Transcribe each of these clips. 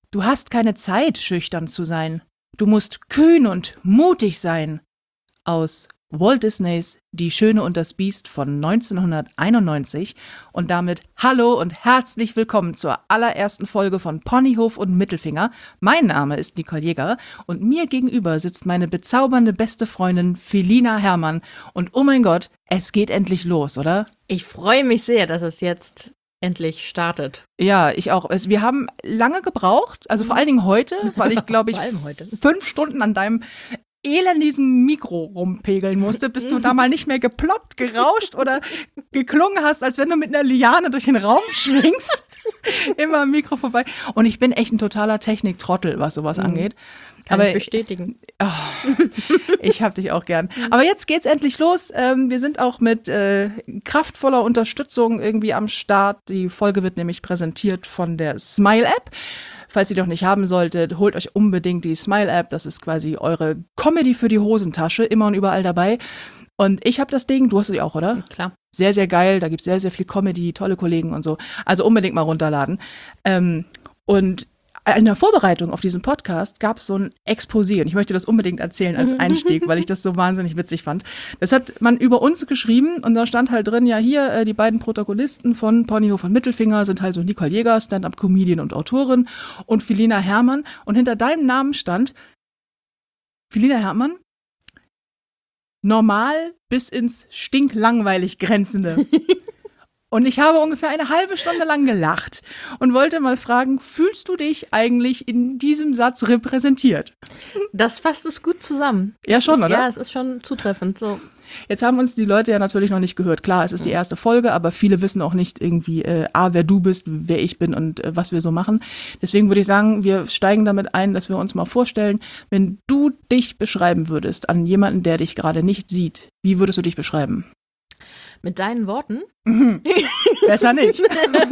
Du hast keine Zeit, schüchtern zu sein. Du musst kühn und mutig sein. Aus Walt Disneys Die Schöne und das Biest von 1991 und damit hallo und herzlich willkommen zur allerersten Folge von Ponyhof und Mittelfinger. Mein Name ist Nicole Jäger und mir gegenüber sitzt meine bezaubernde beste Freundin Felina Herrmann. Und oh mein Gott, es geht endlich los, oder? Ich freue mich sehr, dass es jetzt endlich startet. Ja, ich auch. Wir haben lange gebraucht, also vor allen Dingen heute, weil ich, glaube ich, Vor allem heute. 5 Stunden an deinem elendigen Mikro rumpegeln musste, bis du da mal nicht mehr geploppt, gerauscht oder geklungen hast, als wenn du mit einer Liane durch den Raum schwingst. Immer am Mikro vorbei. Und ich bin echt ein totaler Techniktrottel, was sowas angeht. Kann ich bestätigen. Ich hab dich auch gern. Aber jetzt geht's endlich los. Wir sind auch mit kraftvoller Unterstützung irgendwie am Start. Die Folge wird nämlich präsentiert von der Smile-App. Falls ihr die noch nicht haben solltet, holt euch unbedingt die Smile-App. Das ist quasi eure Comedy für die Hosentasche, immer und überall dabei. Und ich habe das Ding, du hast die auch, oder? Klar. Sehr, sehr geil. Da gibt's sehr, sehr viel Comedy, tolle Kollegen und so. Also unbedingt mal runterladen. Und in der Vorbereitung auf diesen Podcast gab es so ein Exposé und ich möchte das unbedingt erzählen als Einstieg, weil ich das so wahnsinnig witzig fand. Das hat man über uns geschrieben und da stand halt drin, ja hier, die beiden Protagonisten von Ponyhof und Mittelfinger sind halt so Nicole Jäger, Stand-up-Comedian und Autorin und Felina Herrmann und hinter deinem Namen stand Felina Herrmann, normal bis ins stinklangweilig grenzende. Und ich habe ungefähr eine halbe Stunde lang gelacht und wollte mal fragen, fühlst du dich eigentlich in diesem Satz repräsentiert? Das fasst es gut zusammen. Ja, schon, oder? Ja, es ist schon zutreffend. So. Jetzt haben uns die Leute ja natürlich noch nicht gehört. Klar, es ist die erste Folge, aber viele wissen auch nicht irgendwie, wer du bist, wer ich bin und was wir so machen. Deswegen würde ich sagen, wir steigen damit ein, dass wir uns mal vorstellen, wenn du dich beschreiben würdest an jemanden, der dich gerade nicht sieht, wie würdest du dich beschreiben? Mit deinen Worten? Besser nicht.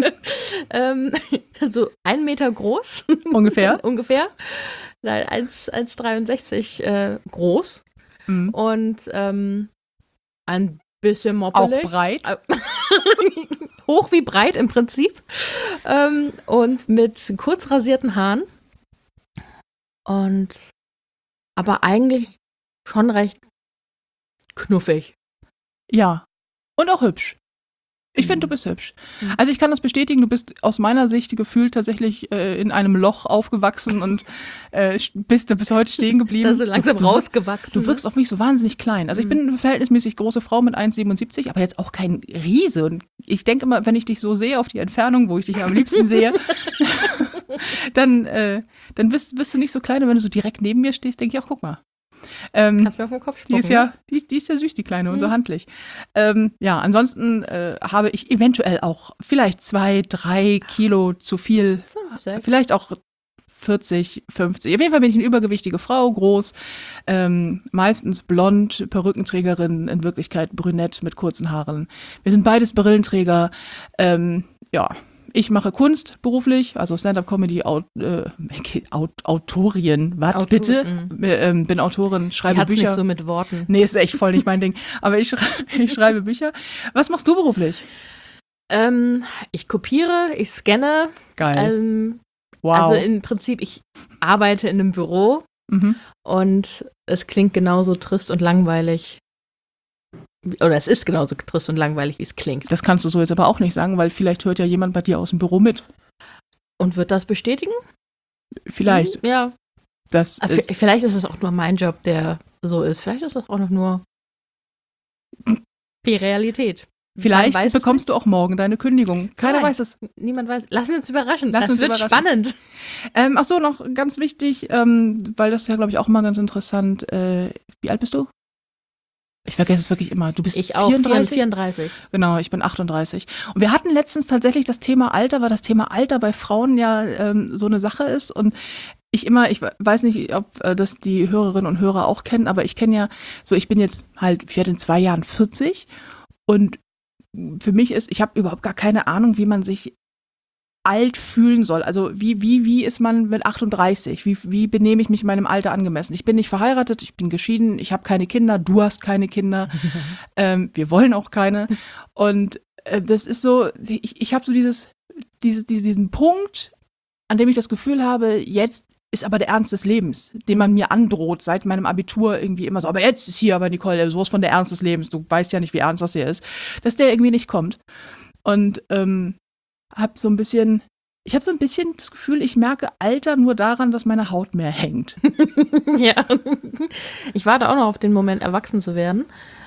So 1 Meter groß. Ungefähr? Ungefähr. Nein, 1,63 groß. Mhm. Und ein bisschen moppelig. Auch breit? Hoch wie breit im Prinzip. Und mit kurz rasierten Haaren. Aber eigentlich schon recht knuffig. Ja. Und auch hübsch. Ich finde, du bist hübsch. Also ich kann das bestätigen, du bist aus meiner Sicht gefühlt tatsächlich in einem Loch aufgewachsen und bist bis heute stehen geblieben. Da ist so langsam rausgewachsen. Du wirkst auf mich so wahnsinnig klein. Also ich bin eine verhältnismäßig große Frau mit 1,77, aber jetzt auch kein Riese. Und ich denke immer, wenn ich dich so sehe auf die Entfernung, wo ich dich am liebsten sehe, dann bist du nicht so klein. Und wenn du so direkt neben mir stehst, denke ich auch, guck mal. Kannst mir auf den Kopf spucken, die ist ja süß, die Kleine, und so handlich. Ja, ansonsten habe ich eventuell auch vielleicht 2-3 Kilo zu viel, 5, 6. vielleicht auch 40, 50. Auf jeden Fall bin ich eine übergewichtige Frau, groß, meistens blond, Perückenträgerin, in Wirklichkeit brünett mit kurzen Haaren. Wir sind beides Brillenträger, ja. Ich mache Kunst beruflich, also Stand-up-Comedy, Autorin, was bitte? Bin Autorin, schreibe Hat's Bücher. nicht so mit Worten. Nee, ist echt voll nicht mein Ding. Aber ich schreibe Bücher. Was machst du beruflich? Ich kopiere, ich scanne. Geil. Wow. Also im Prinzip, ich arbeite in einem Büro und es klingt genauso trist und langweilig. Oder es ist genauso trist und langweilig, wie es klingt. Das kannst du so jetzt aber auch nicht sagen, weil vielleicht hört ja jemand bei dir aus dem Büro mit. Und wird das bestätigen? Vielleicht. Ja. Vielleicht ist es auch nur mein Job, der so ist. Vielleicht ist es auch noch nur die Realität. Vielleicht bekommst du auch morgen deine Kündigung. Keiner weiß es. Niemand weiß. Lass uns überraschen. Das wird spannend. Ach so, noch ganz wichtig, weil das ist ja, glaube ich, auch mal ganz interessant. Wie alt bist du? Ich vergesse es wirklich immer. Du bist ich auch, 34. Genau, ich bin 38. Und wir hatten letztens tatsächlich das Thema Alter, weil das Thema Alter bei Frauen ja so eine Sache ist. Und ich weiß nicht, ob das die Hörerinnen und Hörer auch kennen, aber ich kenne ja so, ich bin jetzt halt, ich werde in 2 Jahren 40. Und für mich ich habe überhaupt gar keine Ahnung, wie man sich alt fühlen soll. Also wie ist man mit 38? Wie benehme ich mich in meinem Alter angemessen? Ich bin nicht verheiratet, ich bin geschieden, ich habe keine Kinder, du hast keine Kinder, wir wollen auch keine. Und das ist so, ich habe so diesen Punkt, an dem ich das Gefühl habe, jetzt ist aber der Ernst des Lebens, den man mir androht seit meinem Abitur irgendwie immer so, aber jetzt ist hier aber Nicole, sowas von der Ernst des Lebens, du weißt ja nicht, wie ernst das hier ist, dass der irgendwie nicht kommt. Und habe so ein bisschen das Gefühl, ich merke Alter nur daran, dass meine Haut mehr hängt. Ja, ich warte auch noch auf den Moment, erwachsen zu werden.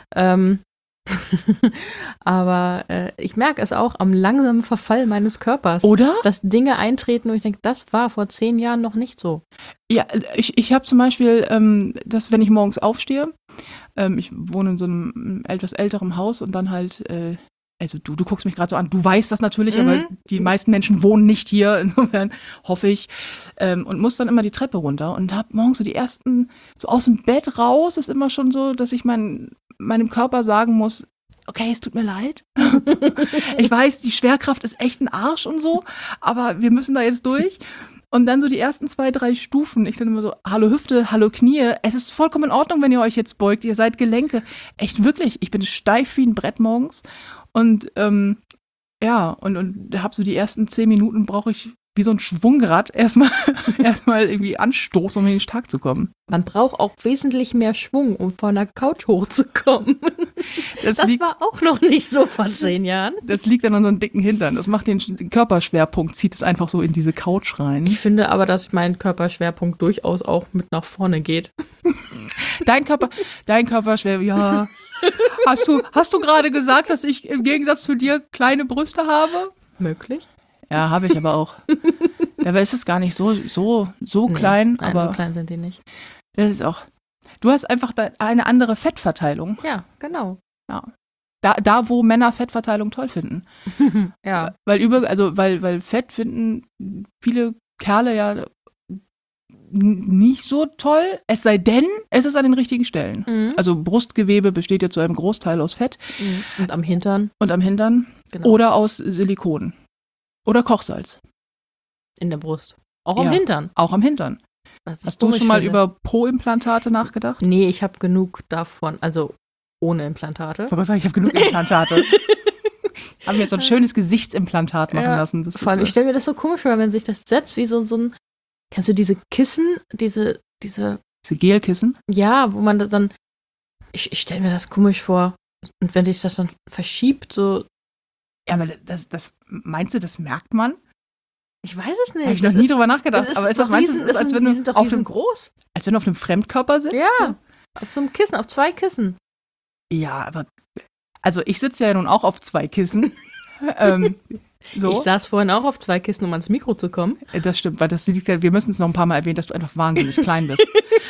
Aber ich merke es auch am langsamen Verfall meines Körpers. Oder? Dass Dinge eintreten und ich denke, das war vor 10 Jahren noch nicht so. Ja, ich habe zum Beispiel, dass wenn ich morgens aufstehe, ich wohne in so einem etwas älteren Haus und dann halt, also du guckst mich gerade so an, du weißt das natürlich, aber die meisten Menschen wohnen nicht hier, insofern hoffe ich, und muss dann immer die Treppe runter und habe morgens so die ersten, so aus dem Bett raus, ist immer schon so, dass ich meinem Körper sagen muss, okay, es tut mir leid. Ich weiß, die Schwerkraft ist echt ein Arsch und so, aber wir müssen da jetzt durch. Und dann so die ersten 2, 3 Stufen. Ich dann immer so, hallo Hüfte, hallo Knie. Es ist vollkommen in Ordnung, wenn ihr euch jetzt beugt. Ihr seid Gelenke. Echt wirklich. Ich bin steif wie ein Brett morgens. Und ja, und habe so die ersten 10 Minuten brauche ich wie so ein Schwungrad erstmal irgendwie Anstoß, um in den Tag zu kommen. Man braucht auch wesentlich mehr Schwung, um von der Couch hochzukommen. Das war auch noch nicht so vor 10 Jahren. Das liegt an unseren dicken Hintern. Das macht den Körperschwerpunkt, zieht es einfach so in diese Couch rein. Ich finde aber, dass mein Körperschwerpunkt durchaus auch mit nach vorne geht. Dein Körperschwerpunkt, ja. Hast du gerade gesagt, dass ich im Gegensatz zu dir kleine Brüste habe? Möglich. Ja, habe ich aber auch. Dabei ist es gar nicht so klein. Nein, aber so klein sind die nicht. Das ist auch. Du hast einfach eine andere Fettverteilung. Ja, genau. Ja. Da, wo Männer Fettverteilung toll finden. Ja. Weil Fett finden viele Kerle ja nicht so toll, es sei denn, es ist an den richtigen Stellen. Mhm. Also Brustgewebe besteht ja zu einem Großteil aus Fett. Und am Hintern. Genau. Oder aus Silikon. Oder Kochsalz. In der Brust. Auch am Hintern. Auch am Hintern. Hast du schon mal über Po-Implantate nachgedacht? Nee, ich habe genug davon, also ohne Implantate. Ich wollte sagen, ich habe genug Implantate. Haben mir so ein schönes Gesichtsimplantat machen lassen. Das vor allem, ich stelle mir das so komisch vor, wenn sich das setzt wie so ein, kennst du diese Kissen, diese Gelkissen? Ja, wo man dann, ich stelle mir das komisch vor. Und wenn sich das dann verschiebt, so. Ja, aber das meinst du, das merkt man? Ich weiß es nicht. Habe ich noch nie drüber nachgedacht. Aber ist das, meinst du, als wenn du auf einem Fremdkörper sitzt? Ja, auf so einem Kissen, auf 2 Kissen. Ja, aber, also ich sitze ja nun auch auf 2 Kissen. So. Ich saß vorhin auch auf 2 Kissen, um ans Mikro zu kommen. Das stimmt, weil wir müssen es noch ein paar Mal erwähnen, dass du einfach wahnsinnig klein bist.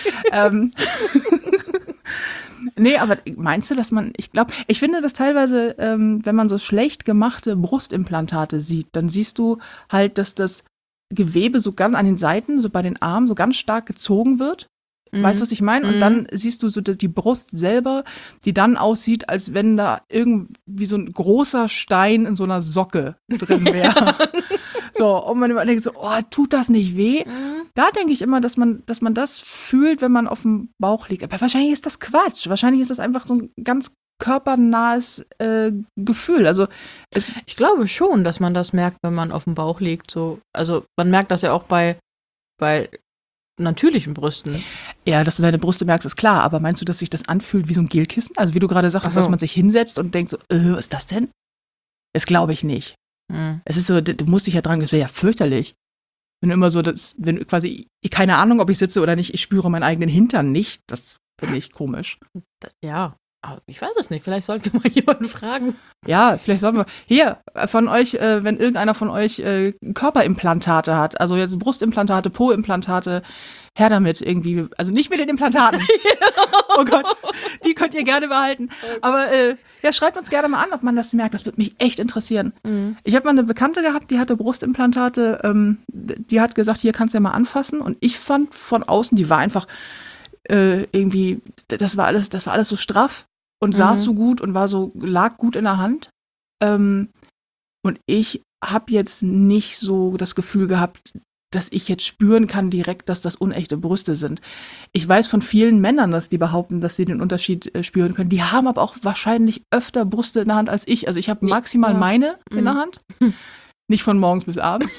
Nee, aber meinst du, dass ich finde das teilweise, wenn man so schlecht gemachte Brustimplantate sieht, dann siehst du halt, dass das Gewebe so ganz an den Seiten, so bei den Armen, so ganz stark gezogen wird. Weißt du, was ich meine? Und dann siehst du so die Brust selber, die dann aussieht, als wenn da irgendwie so ein großer Stein in so einer Socke drin wäre. So, und man immer denkt so, oh, tut das nicht weh? Da denke ich immer, dass man das fühlt, wenn man auf dem Bauch liegt. Aber wahrscheinlich ist das Quatsch. Wahrscheinlich ist das einfach so ein ganz körpernahes Gefühl. Also ich glaube schon, dass man das merkt, wenn man auf dem Bauch liegt. So. Also man merkt das ja auch bei natürlichen Brüsten. Ja, dass du deine Brüste merkst, ist klar. Aber meinst du, dass sich das anfühlt wie so ein Gelkissen? Also wie du gerade sagtest, dass man sich hinsetzt und denkt so, was ist das denn? Das glaube ich nicht. Es ist so, du musst dich ja dran, das wäre ja fürchterlich. Wenn du immer so, wenn quasi, keine Ahnung, ob ich sitze oder nicht, ich spüre meinen eigenen Hintern nicht. Das finde ich komisch. Ja, aber ich weiß es nicht. Vielleicht sollten wir mal jemanden fragen. Ja, vielleicht sollten wir. Hier, von euch, wenn irgendeiner von euch Körperimplantate hat, also jetzt Brustimplantate, Po-Implantate, her damit irgendwie. Also nicht mit den Implantaten. Oh Gott, die könnt ihr gerne behalten. Aber ja, schreibt uns gerne mal an, ob man das merkt. Das würde mich echt interessieren. Ich habe mal eine Bekannte gehabt, die hatte Brustimplantate. Die hat gesagt, hier kannst du ja mal anfassen. Und ich fand von außen, die war einfach irgendwie, das war alles so straff und saß so gut und lag gut in der Hand. Und ich habe jetzt nicht so das Gefühl gehabt, dass ich jetzt spüren kann direkt, dass das unechte Brüste sind. Ich weiß von vielen Männern, dass die behaupten, dass sie den Unterschied spüren können. Die haben aber auch wahrscheinlich öfter Brüste in der Hand als ich. Also ich habe maximal meine in der Hand. Nicht von morgens bis abends.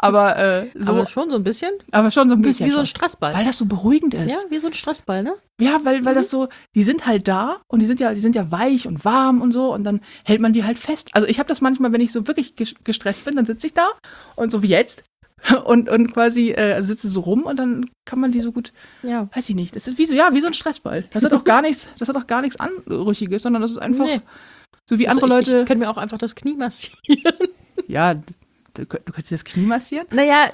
Aber Aber schon so ein bisschen. Aber schon so ein bisschen. Wie so ein Stressball. Weil das so beruhigend ist. Ja, wie so ein Stressball, ne? Ja, weil das so, die sind halt da und die sind ja weich und warm und so und dann hält man die halt fest. Also ich habe das manchmal, wenn ich so wirklich gestresst bin, dann sitze ich da und so wie jetzt und quasi sitze so rum und dann kann man die so gut, weiß ich nicht, das ist wie so ein Stressball. Das hat auch gar nichts Anrüchiges, sondern das ist einfach so wie andere Leute. Ich kann mir auch einfach das Knie massieren. Ja, du kannst dir das Knie massieren? Naja,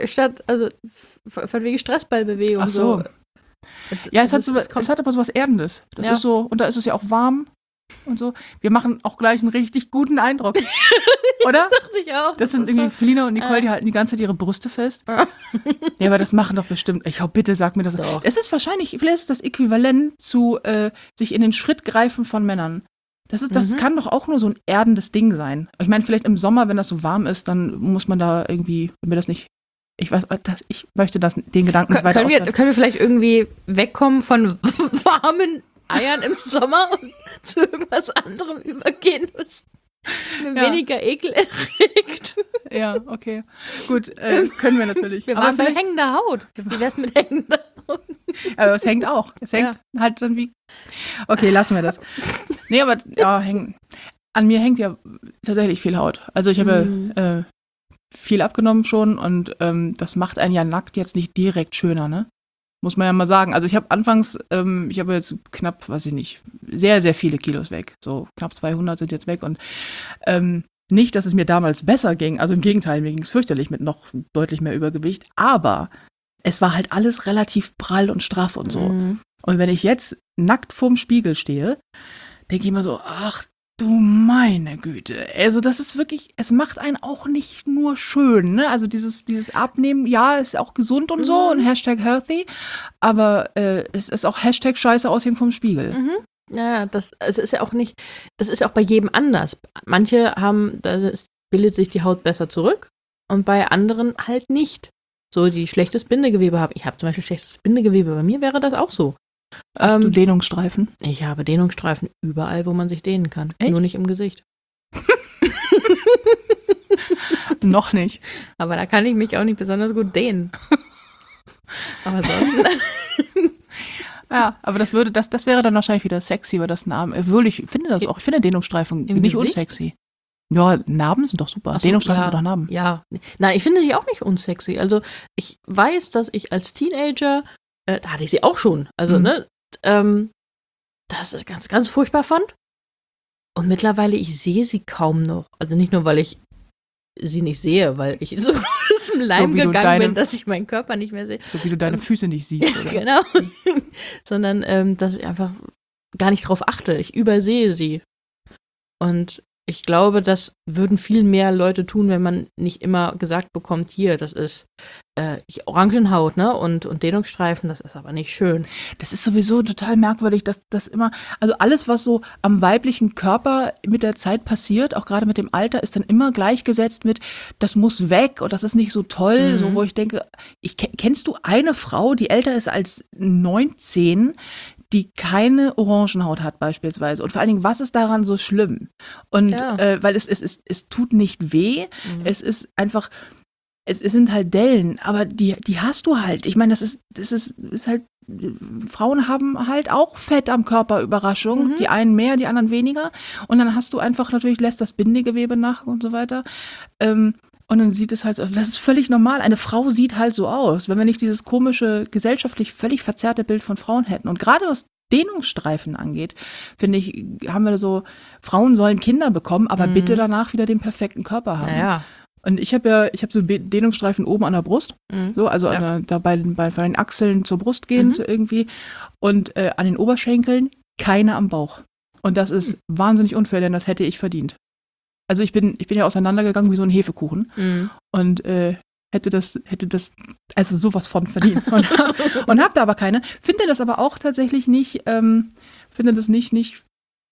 von wegen Stressballbewegung. Ach so. Es hat aber so was Erdendes. Das ist so, und da ist es ja auch warm und so. Wir machen auch gleich einen richtig guten Eindruck. Oder? Das dachte ich auch. Das sind irgendwie Felina und Nicole, die halten die ganze Zeit ihre Brüste fest. Ja, aber das machen doch bestimmt. Bitte sag mir das. Doch. Es ist wahrscheinlich, vielleicht ist das Äquivalent zu sich in den Schritt greifen von Männern. Das kann doch auch nur so ein erdendes Ding sein. Ich meine, vielleicht im Sommer, wenn das so warm ist, dann muss man da irgendwie, wenn mir das nicht. Ich möchte den Gedanken nicht weiter ausführen. Können wir vielleicht irgendwie wegkommen von warmen Eiern im Sommer und zu irgendwas anderem übergehen, was mir weniger Ekel erregt? Ja, okay. Gut, können wir natürlich. Wir waren bei hängender Haut. Wie wär's mit hängender Haut? Aber es hängt auch. Es hängt halt dann wie. Okay, lassen wir das. Nee, aber an mir hängt ja tatsächlich viel Haut. Also ich habe viel abgenommen schon und das macht einen ja nackt jetzt nicht direkt schöner, ne? Muss man ja mal sagen. Also ich habe anfangs, ich habe jetzt knapp, weiß ich nicht, sehr, sehr viele Kilos weg. So knapp 200 sind jetzt weg und nicht, dass es mir damals besser ging. Also im Gegenteil, mir ging es fürchterlich mit noch deutlich mehr Übergewicht. Aber es war halt alles relativ prall und straff und so. Und wenn ich jetzt nackt vorm Spiegel stehe, denke ich immer so, ach, du meine Güte. Also das ist wirklich, es macht einen auch nicht nur schön, ne? Also dieses Abnehmen, ja, ist auch gesund und so und #healthy, aber es ist auch #Scheiße aussehen vom Spiegel. Ja, das ist ja auch nicht, das ist ja auch bei jedem anders. Manche bildet sich die Haut besser zurück und bei anderen halt nicht. So, die schlechtes Bindegewebe haben. Ich habe zum Beispiel schlechtes Bindegewebe, bei mir wäre das auch so. Hast du Dehnungsstreifen? Ich habe Dehnungsstreifen überall, wo man sich dehnen kann. Echt? Nur nicht im Gesicht. Noch nicht. Aber da kann ich mich auch nicht besonders gut dehnen. Aber sonst. Ja, aber das wäre dann wahrscheinlich wieder sexy, weil das Narben. Ich finde das auch. Ich finde Dehnungsstreifen nicht unsexy. Ja, Narben sind doch super. Dehnungsstreifen sind doch Narben. Ja. Nein, ich finde die auch nicht unsexy. Also ich weiß, dass ich als Teenager, da hatte ich sie auch schon, also das ist ganz, ganz furchtbar fand. Und mittlerweile, ich sehe sie kaum noch. Also nicht nur, weil ich sie nicht sehe, weil ich so aus dem Leim gegangen bin, dass ich meinen Körper nicht mehr sehe. So wie du deine Füße nicht siehst, oder? Genau. Sondern, dass ich einfach gar nicht drauf achte. Ich übersehe sie. Und ich glaube, das würden viel mehr Leute tun, wenn man nicht immer gesagt bekommt, hier, das ist Orangenhaut, ne? Und Dehnungsstreifen, das ist aber nicht schön. Das ist sowieso total merkwürdig, dass das immer, also alles, was so am weiblichen Körper mit der Zeit passiert, auch gerade mit dem Alter, ist dann immer gleichgesetzt mit, das muss weg und das ist nicht so toll, so wo ich denke, kennst du eine Frau, die älter ist als 19, die keine Orangenhaut hat beispielsweise. Und vor allen Dingen, was ist daran so schlimm? Und weil es tut nicht weh, es ist einfach, es sind halt Dellen, aber die hast du halt. Ich meine, das ist halt, Frauen haben halt auch Fett am Körper, Überraschung. Die einen mehr, die anderen weniger. Und dann hast du einfach, natürlich lässt das Bindegewebe nach und so weiter. Und dann sieht es halt so, das ist völlig normal. Eine Frau sieht halt so aus, wenn wir nicht dieses komische, gesellschaftlich völlig verzerrte Bild von Frauen hätten. Und gerade was Dehnungsstreifen angeht, finde ich, haben wir so, Frauen sollen Kinder bekommen, aber bitte danach wieder den perfekten Körper haben. Ja. Und ich habe so Dehnungsstreifen oben an der Brust, so, also da bei den Achseln zur Brust gehend irgendwie und an den Oberschenkeln keine am Bauch. Und das ist wahnsinnig unfair, denn das hätte ich verdient. Also ich bin ja auseinandergegangen wie so ein Hefekuchen und hätte das also sowas von verdient und hab da aber keine. Finde das aber auch tatsächlich nicht, finde es nicht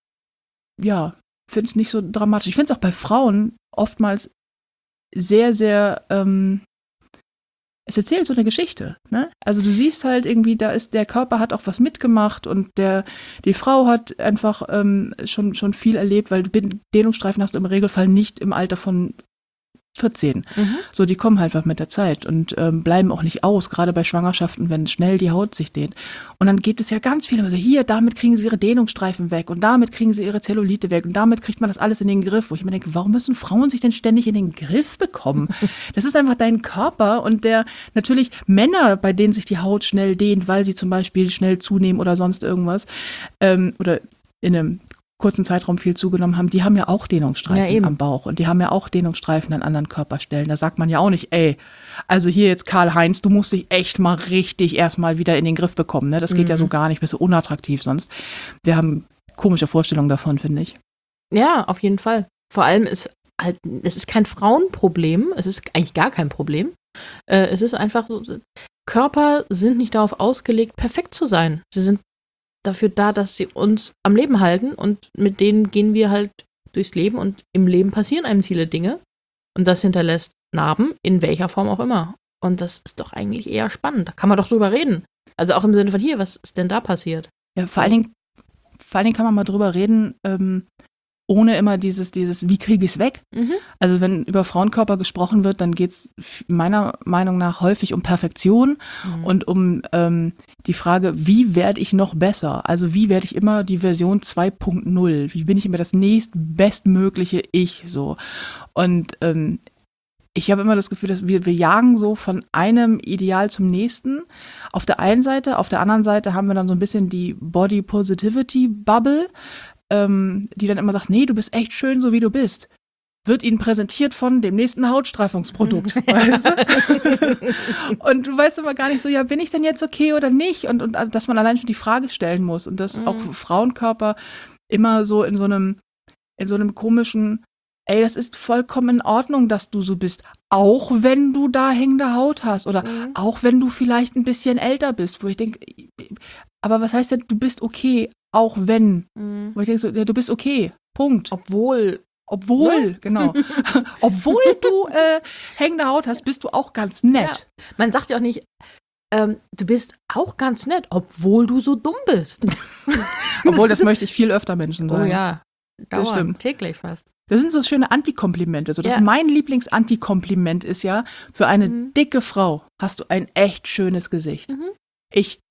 so dramatisch. Ich finde es auch bei Frauen oftmals sehr, sehr, es erzählt so eine Geschichte, ne? Also du siehst halt irgendwie, der Körper hat auch was mitgemacht und die Frau hat einfach schon viel erlebt, weil Dehnungsstreifen hast du im Regelfall nicht im Alter von 14. So, die kommen halt mit der Zeit und bleiben auch nicht aus, gerade bei Schwangerschaften, wenn schnell die Haut sich dehnt. Und dann gibt es ja ganz viele, also hier, damit kriegen sie ihre Dehnungsstreifen weg und damit kriegen sie ihre Zellulite weg und damit kriegt man das alles in den Griff. Wo ich mir denke, warum müssen Frauen sich denn ständig in den Griff bekommen? Das ist einfach dein Körper und der natürlich Männer, bei denen sich die Haut schnell dehnt, weil sie zum Beispiel schnell zunehmen oder sonst irgendwas oder in einem kurzen Zeitraum viel zugenommen haben, die haben ja auch Dehnungsstreifen am Bauch und die haben ja auch Dehnungsstreifen an anderen Körperstellen. Da sagt man ja auch nicht, ey, also hier jetzt Karl-Heinz, du musst dich echt mal richtig erstmal wieder in den Griff bekommen. Ne? Das geht ja so gar nicht, bist du unattraktiv sonst. Wir haben komische Vorstellungen davon, finde ich. Ja, auf jeden Fall. Vor allem ist halt, es ist kein Frauenproblem, es ist eigentlich gar kein Problem. Es ist einfach so, Körper sind nicht darauf ausgelegt, perfekt zu sein. Sie sind dafür da, dass sie uns am Leben halten und mit denen gehen wir halt durchs Leben und im Leben passieren einem viele Dinge und das hinterlässt Narben, in welcher Form auch immer. Und das ist doch eigentlich eher spannend. Da kann man doch drüber reden. Also auch im Sinne von hier, was ist denn da passiert? Ja, vor allen Dingen kann man mal drüber reden, ohne immer dieses, wie kriege ich es weg? Also wenn über Frauenkörper gesprochen wird, dann geht es meiner Meinung nach häufig um Perfektion und um die Frage, wie werde ich noch besser? Also wie werde ich immer die Version 2.0? Wie bin ich immer das nächstbestmögliche Ich so? Und ich habe immer das Gefühl, dass wir jagen so von einem Ideal zum nächsten. Auf der einen Seite, auf der anderen Seite haben wir dann so ein bisschen die Body Positivity Bubble, die dann immer sagt, nee, du bist echt schön, so wie du bist. Wird ihnen präsentiert von dem nächsten Hautstreifungsprodukt, weißt du? Und du weißt immer gar nicht so, ja, bin ich denn jetzt okay oder nicht? Und dass man allein schon die Frage stellen muss und dass auch Frauenkörper immer so in so einem komischen, ey, das ist vollkommen in Ordnung, dass du so bist, auch wenn du da hängende Haut hast oder auch wenn du vielleicht ein bisschen älter bist, wo ich denke, aber was heißt denn, du bist okay, auch wenn? Wo ich denke so, ja, du bist okay, Punkt. Obwohl, genau. Obwohl du hängende Haut hast, bist du auch ganz nett. Ja. Man sagt ja auch nicht, du bist auch ganz nett, obwohl du so dumm bist. Obwohl, das möchte ich viel öfter Menschen sagen. Oh ja, das stimmt. Täglich fast. Das sind so schöne Antikomplimente. So, mein Lieblingsantikompliment ist ja, für eine dicke Frau hast du ein echt schönes Gesicht. Ich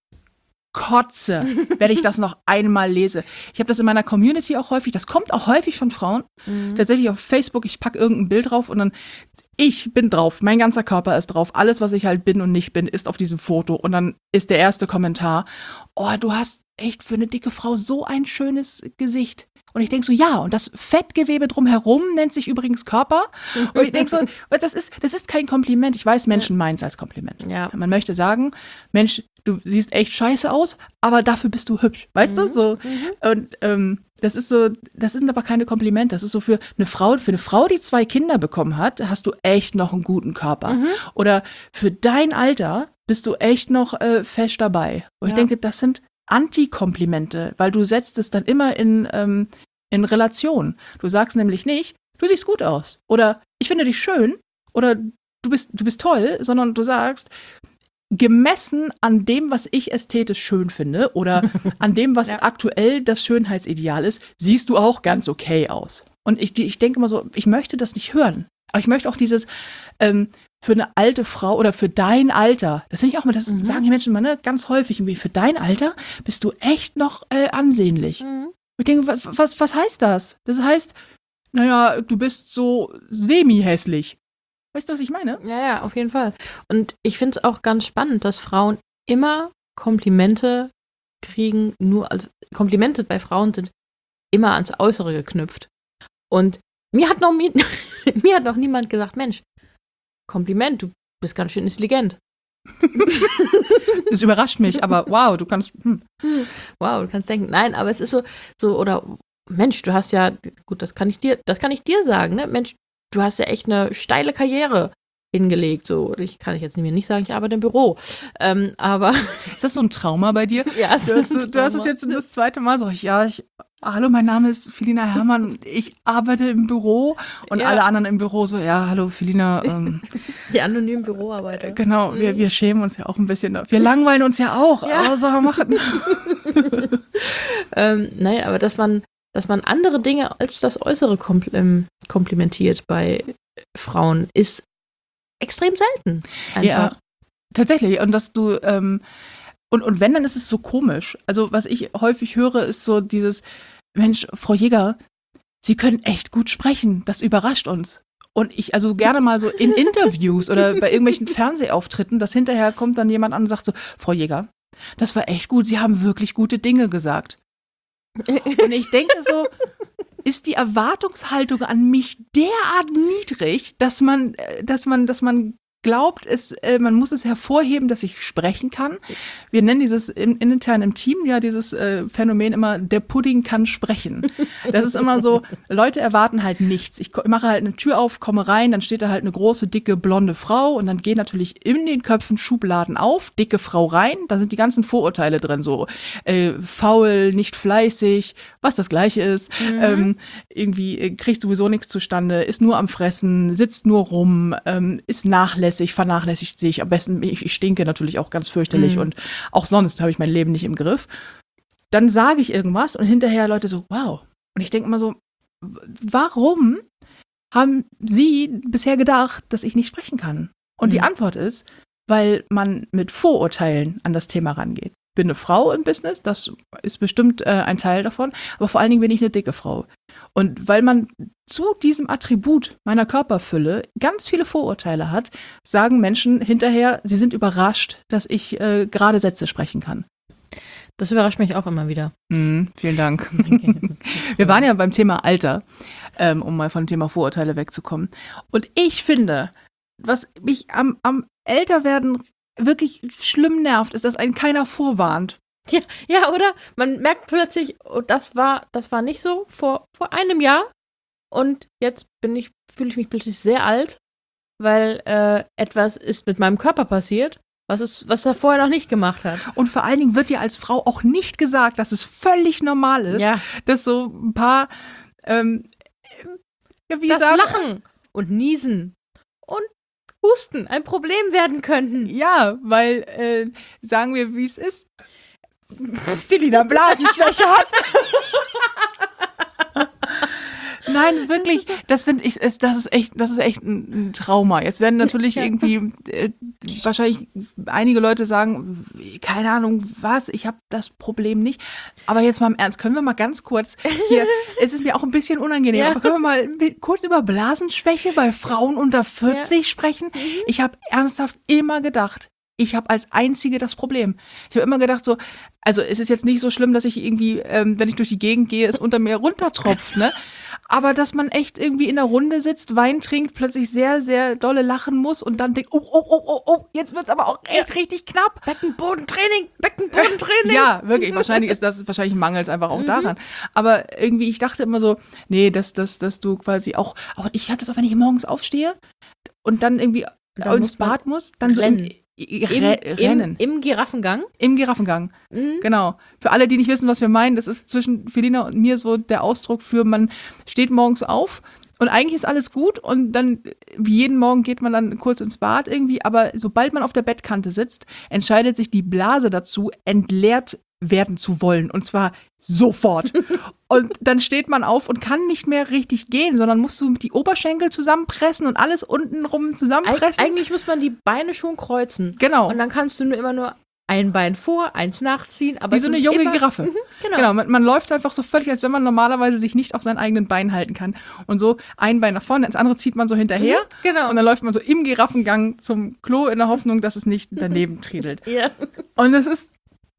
kotze, wenn ich das noch einmal lese. Ich habe das in meiner Community auch häufig, das kommt auch häufig von Frauen. Tatsächlich auf Facebook, ich packe irgendein Bild drauf und dann, ich bin drauf, mein ganzer Körper ist drauf, alles, was ich halt bin und nicht bin, ist auf diesem Foto. Und dann ist der erste Kommentar, oh, du hast echt für eine dicke Frau so ein schönes Gesicht. Und ich denke so, ja, und das Fettgewebe drumherum nennt sich übrigens Körper. Und ich denke so, das ist kein Kompliment. Ich weiß, Menschen meinen es als Kompliment. Ja. Man möchte sagen, Mensch, du siehst echt scheiße aus, aber dafür bist du hübsch. Weißt du? So. Und das sind aber keine Komplimente. Das ist so für eine Frau, die 2 Kinder bekommen hat, hast du echt noch einen guten Körper. Oder für dein Alter bist du echt noch fest dabei. Und ich denke, das sind Antikomplimente, weil du setzt es dann immer in Relation. Du sagst nämlich nicht, du siehst gut aus oder ich finde dich schön oder du bist toll, sondern du sagst, gemessen an dem, was ich ästhetisch schön finde oder an dem, was aktuell das Schönheitsideal ist, siehst du auch ganz okay aus. Und ich denke immer so, ich möchte das nicht hören. Aber ich möchte auch dieses für eine alte Frau oder für dein Alter, das finde ich auch mal, das sagen die Menschen immer, ne, ganz häufig, irgendwie, für dein Alter bist du echt noch ansehnlich. Ich denke, was heißt das? Das heißt, naja, du bist so semi-hässlich. Weißt du, was ich meine? Ja, auf jeden Fall. Und ich finde es auch ganz spannend, dass Frauen immer Komplimente kriegen, also Komplimente bei Frauen sind immer ans Äußere geknüpft. Und mir hat noch niemand gesagt, Mensch, Kompliment, du bist ganz schön intelligent. Das überrascht mich, aber wow, du kannst. Wow, du kannst denken. Nein, aber es ist so, oder Mensch, du hast ja, gut, das kann ich dir sagen, ne? Mensch, du hast ja echt eine steile Karriere hingelegt. So, kann ich jetzt nicht sagen, ich arbeite im Büro. Aber. Ist das so ein Trauma bei dir? Ja, du hast es jetzt das zweite Mal so, hallo, mein Name ist Felina Herrmann, ich arbeite im Büro und alle anderen im Büro so, ja, hallo Felina. Die anonymen Büroarbeiter. Genau, wir schämen uns ja auch ein bisschen. Wir langweilen uns ja auch. Ja. Also machen. Nein, aber dass man andere Dinge als das Äußere komplimentiert bei Frauen ist extrem selten. Einfach. Ja, tatsächlich. Und dass du, und wenn, dann ist es so komisch. Also, was ich häufig höre, ist so dieses, Mensch, Frau Jäger, Sie können echt gut sprechen. Das überrascht uns. Und ich, also gerne mal so in Interviews oder bei irgendwelchen Fernsehauftritten, dass hinterher kommt dann jemand an und sagt so, Frau Jäger, das war echt gut, Sie haben wirklich gute Dinge gesagt. Und ich denke so, ist die Erwartungshaltung an mich derart niedrig, dass man glaubt, man muss es hervorheben, dass ich sprechen kann. Wir nennen dieses intern im Team ja dieses Phänomen immer, der Pudding kann sprechen. Das ist immer so, Leute erwarten halt nichts. Ich mache halt eine Tür auf, komme rein, dann steht da halt eine große, dicke, blonde Frau und dann gehen natürlich in den Köpfen Schubladen auf, dicke Frau rein, da sind die ganzen Vorurteile drin, so faul, nicht fleißig, was das Gleiche ist, irgendwie kriegt sowieso nichts zustande, ist nur am Fressen, sitzt nur rum, ist nachlässig, vernachlässigt sich. Am besten, ich stinke natürlich auch ganz fürchterlich und auch sonst habe ich mein Leben nicht im Griff. Dann sage ich irgendwas und hinterher Leute so, wow. Und ich denke immer so, warum haben Sie bisher gedacht, dass ich nicht sprechen kann? Und die Antwort ist, weil man mit Vorurteilen an das Thema rangeht. Ich bin eine Frau im Business, das ist bestimmt ein Teil davon, aber vor allen Dingen bin ich eine dicke Frau. Und weil man zu diesem Attribut meiner Körperfülle ganz viele Vorurteile hat, sagen Menschen hinterher, sie sind überrascht, dass ich gerade Sätze sprechen kann. Das überrascht mich auch immer wieder. Vielen Dank. Wir waren ja beim Thema Alter, um mal vom Thema Vorurteile wegzukommen. Und ich finde, was mich am Älterwerden wirklich schlimm nervt, ist, dass einen keiner vorwarnt. Ja, oder? Man merkt plötzlich, oh, das war nicht so vor einem Jahr. Und jetzt fühle ich mich plötzlich sehr alt, weil etwas ist mit meinem Körper passiert, was er vorher noch nicht gemacht hat. Und vor allen Dingen wird dir als Frau auch nicht gesagt, dass es völlig normal ist, dass so ein paar Lachen und Niesen und Husten ein Problem werden könnten. Ja, weil, sagen wir, wie es ist, Felina Blasenschwäche hat. Nein, wirklich, das finde ich, das ist echt ein Trauma. Jetzt werden natürlich irgendwie wahrscheinlich einige Leute sagen, keine Ahnung was, ich habe das Problem nicht. Aber jetzt mal im Ernst, können wir mal ganz kurz hier, es ist mir auch ein bisschen unangenehm, aber können wir mal kurz über Blasenschwäche bei Frauen unter 40 sprechen? Ich habe ernsthaft immer gedacht, ich habe als Einzige das Problem. Ich habe immer gedacht so, also es ist jetzt nicht so schlimm, dass ich irgendwie, wenn ich durch die Gegend gehe, es unter mir runtertropft, ne? Aber dass man echt irgendwie in der Runde sitzt, Wein trinkt, plötzlich sehr, sehr dolle lachen muss und dann denkt, oh, jetzt wird's aber auch echt richtig knapp. Beckenbodentraining. Ja, wirklich, wahrscheinlich mangelt es einfach auch daran. Aber irgendwie, ich dachte immer so, nee, dass du quasi auch ich habe das auch, wenn ich morgens aufstehe und dann irgendwie ins Bad muss, dann so rennen. Im Giraffengang? Im Giraffengang, genau. Für alle, die nicht wissen, was wir meinen, das ist zwischen Felina und mir so der Ausdruck für, man steht morgens auf und eigentlich ist alles gut und dann, wie jeden Morgen, geht man dann kurz ins Bad irgendwie, aber sobald man auf der Bettkante sitzt, entscheidet sich die Blase dazu, entleert werden zu wollen und zwar sofort. Und dann steht man auf und kann nicht mehr richtig gehen, sondern musst du die Oberschenkel zusammenpressen und alles untenrum zusammenpressen. Eigentlich muss man die Beine schon kreuzen. Genau. Und dann kannst du immer nur ein Bein vor, eins nachziehen. Aber wie so eine junge Giraffe. Genau. Man läuft einfach so völlig, als wenn man normalerweise sich nicht auf seinen eigenen Beinen halten kann. Und so ein Bein nach vorne, das andere zieht man so hinterher. Genau. Und dann läuft man so im Giraffengang zum Klo in der Hoffnung, dass es nicht daneben triedelt. Ja. Und es ist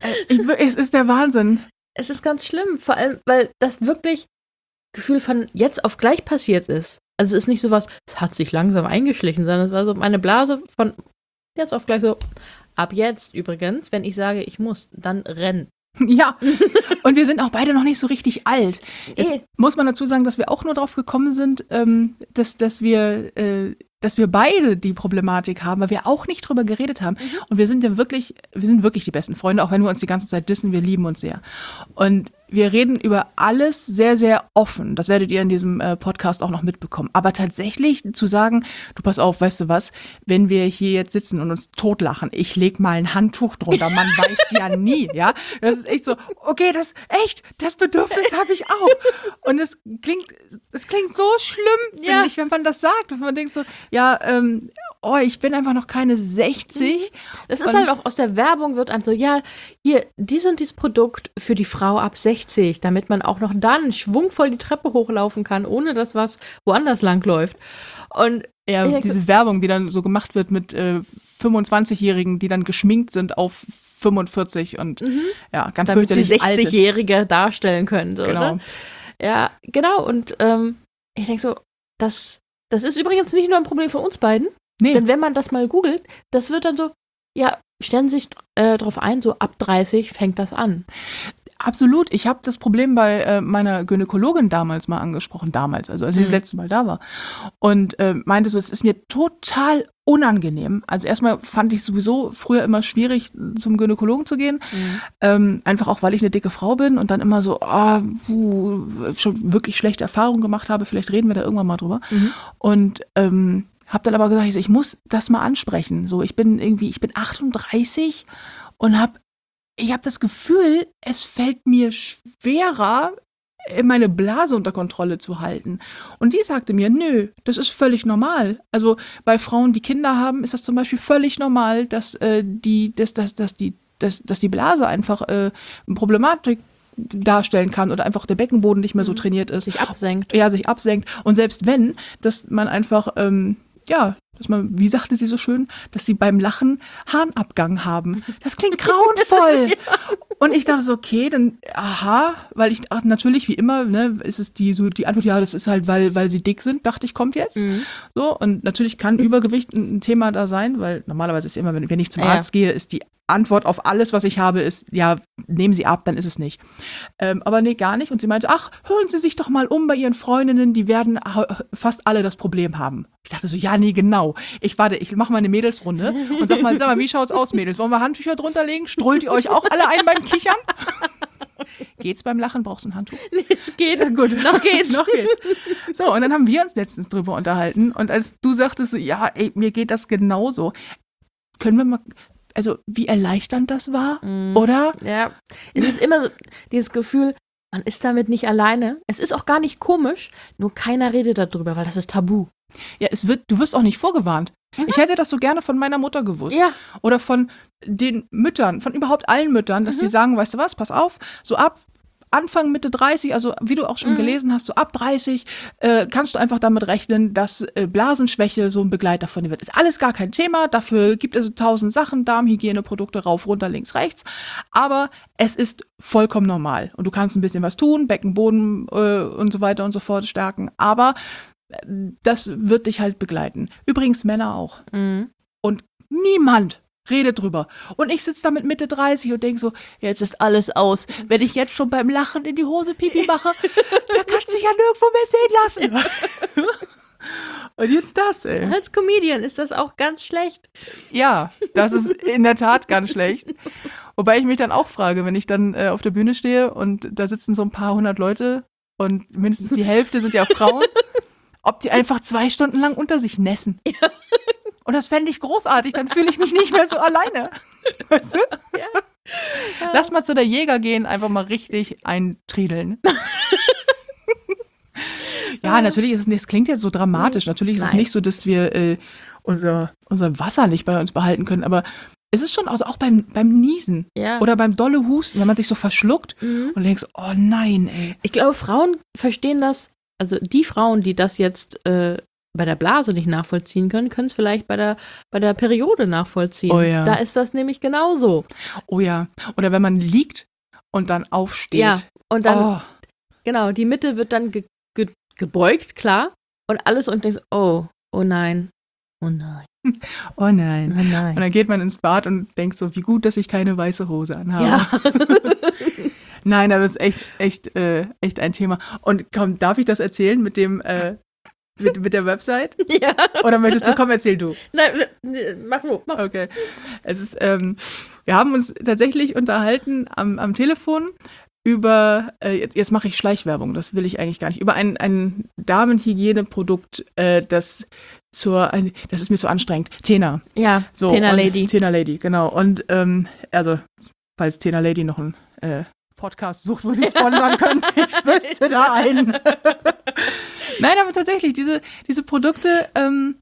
der Wahnsinn. Es ist ganz schlimm, vor allem, weil das wirklich Gefühl von jetzt auf gleich passiert ist. Also es ist nicht so was, es hat sich langsam eingeschlichen, sondern es war so meine Blase von jetzt auf gleich so, ab jetzt übrigens, wenn ich sage, ich muss, dann rennen. Ja, und wir sind auch beide noch nicht so richtig alt. Jetzt muss man dazu sagen, dass wir auch nur drauf gekommen sind, dass wir beide die Problematik haben, weil wir auch nicht drüber geredet haben. Und wir sind wirklich die besten Freunde, auch wenn wir uns die ganze Zeit dissen, wir lieben uns sehr. Und wir reden über alles sehr, sehr offen. Das werdet ihr in diesem Podcast auch noch mitbekommen. Aber tatsächlich zu sagen, du pass auf, weißt du was, wenn wir hier jetzt sitzen und uns totlachen, ich leg mal ein Handtuch drunter, man weiß ja nie, ja. Das ist echt so, okay, das Bedürfnis habe ich auch. Und es klingt so schlimm, finde ich, wenn man das sagt. Und man denkt so, ja, ich bin einfach noch keine 60. Das ist halt auch aus der Werbung wird einem so, ja, hier, dies und dieses Produkt für die Frau ab 60, damit man auch noch dann schwungvoll die Treppe hochlaufen kann, ohne dass was woanders langläuft. Und ja, diese Werbung, die dann so gemacht wird mit 25-Jährigen, die dann geschminkt sind auf 45 und ja, ganz damit sie fürchterlich 60-Jährige darstellen können. So, genau. Ne? Ja, genau. Und ich denke so, das ist übrigens nicht nur ein Problem von uns beiden. Nee. Denn wenn man das mal googelt, das wird dann so, ja, stellen Sie sich drauf ein, so ab 30 fängt das an. Absolut. Ich habe das Problem bei meiner Gynäkologin damals mal angesprochen. Also als sie das letzte Mal da war. Und meinte so, es ist mir total unangenehm. Also erstmal fand ich sowieso früher immer schwierig, zum Gynäkologen zu gehen. Einfach auch, weil ich eine dicke Frau bin und dann immer so, schon wirklich schlechte Erfahrungen gemacht habe. Vielleicht reden wir da irgendwann mal drüber. Und habe dann aber gesagt, ich muss das mal ansprechen. So, ich bin 38 und ich habe das Gefühl, es fällt mir schwerer, meine Blase unter Kontrolle zu halten. Und die sagte mir, nö, das ist völlig normal. Also bei Frauen, die Kinder haben, ist das zum Beispiel völlig normal, dass die Blase einfach eine Problematik darstellen kann oder einfach der Beckenboden nicht mehr so trainiert ist. Sich absenkt. Ja, sich absenkt. Und selbst wenn, dass man einfach, dass man, wie sagte sie so schön, dass sie beim Lachen Harnabgang haben. Das klingt grauenvoll. Ja. Und ich dachte so, okay, dann, weil ich natürlich, wie immer, ne, ist es die Antwort, ja, das ist halt, weil sie dick sind, dachte ich, kommt jetzt. So, und natürlich kann Übergewicht ein Thema da sein, weil normalerweise ist immer, wenn ich zum Arzt gehe, ist die Antwort auf alles, was ich habe, ist, ja, nehmen Sie ab, dann ist es nicht. Aber nee, gar nicht. Und sie meinte, hören Sie sich doch mal um bei Ihren Freundinnen, die werden fast alle das Problem haben. Ich dachte so, ja, nee, genau. Ich mache mal eine Mädelsrunde und sag mal, wie schaut's aus, Mädels? Wollen wir Handtücher drunter legen? Strullt ihr euch auch alle ein beim Kichern? Geht's beim Lachen? Brauchst du ein Handtuch? Nee, es geht. Ja, gut. Noch geht's. So, und dann haben wir uns letztens drüber unterhalten. Und als du sagtest so, ja, ey, mir geht das genauso. Können wir mal, also wie erleichternd das war, oder? Ja, es ist immer so dieses Gefühl, man ist damit nicht alleine. Es ist auch gar nicht komisch, nur keiner redet darüber, weil das ist tabu. Ja, du wirst auch nicht vorgewarnt. Ich hätte das so gerne von meiner Mutter gewusst. Ja. Oder von den Müttern, von überhaupt allen Müttern, dass sie sagen, weißt du was, pass auf, so ab Anfang, Mitte 30, also wie du auch schon gelesen hast, so ab 30 kannst du einfach damit rechnen, dass Blasenschwäche so ein Begleiter von dir wird. Ist alles gar kein Thema, dafür gibt es 1000 Sachen, Darmhygieneprodukte rauf, runter, links, rechts, aber es ist vollkommen normal und du kannst ein bisschen was tun, Beckenboden und so weiter und so fort stärken, aber das wird dich halt begleiten. Übrigens Männer auch. Und niemand redet drüber. Und ich sitze da mit Mitte 30 und denke so, jetzt ist alles aus. Wenn ich jetzt schon beim Lachen in die Hose Pipi mache, dann kannst du dich ja nirgendwo mehr sehen lassen. Und jetzt das, ey. Als Comedian ist das auch ganz schlecht. Ja, das ist in der Tat ganz schlecht. Wobei ich mich dann auch frage, wenn ich dann auf der Bühne stehe und da sitzen so ein paar hundert Leute und mindestens die Hälfte sind ja Frauen, ob die einfach 2 Stunden lang unter sich nässen. Ja. Und das fände ich großartig, dann fühle ich mich nicht mehr so alleine. Weißt du? Ja. Lass mal zu der Jäger gehen, einfach mal richtig eintriedeln. Ja, natürlich ist es nicht, es klingt jetzt so dramatisch. Natürlich ist es nicht so, dass wir unser Wasser nicht bei uns behalten können, aber es ist schon, also auch beim Niesen oder beim dolle Husten, wenn man sich so verschluckt und denkst, oh nein, ey. Ich glaube, Frauen verstehen das, also die Frauen, die das jetzt bei der Blase nicht nachvollziehen können es vielleicht bei der Periode nachvollziehen. Oh ja. Da ist das nämlich genauso. Oh ja. Oder wenn man liegt und dann aufsteht. Ja, und dann, genau, die Mitte wird dann gebeugt, klar, und alles und denkst, oh nein, oh nein. Oh nein. Oh nein. Und dann geht man ins Bad und denkt so, wie gut, dass ich keine weiße Hose anhabe. Ja. Nein, aber das ist echt ein Thema. Und komm, darf ich das erzählen mit dem mit der Website? Ja. Oder möchtest du? Komm, erzähl du. Nein, mach. Okay. Es ist, wir haben uns tatsächlich unterhalten am Telefon über, jetzt mache ich Schleichwerbung, das will ich eigentlich gar nicht, über ein Damenhygieneprodukt, das ist mir zu anstrengend. Tena. Ja, so, Tena Lady. Tena Lady, genau. Und also, falls Tena Lady noch einen Podcast sucht, wo sie sponsern können, ich wüsste da einen. Nein, aber tatsächlich, diese Produkte,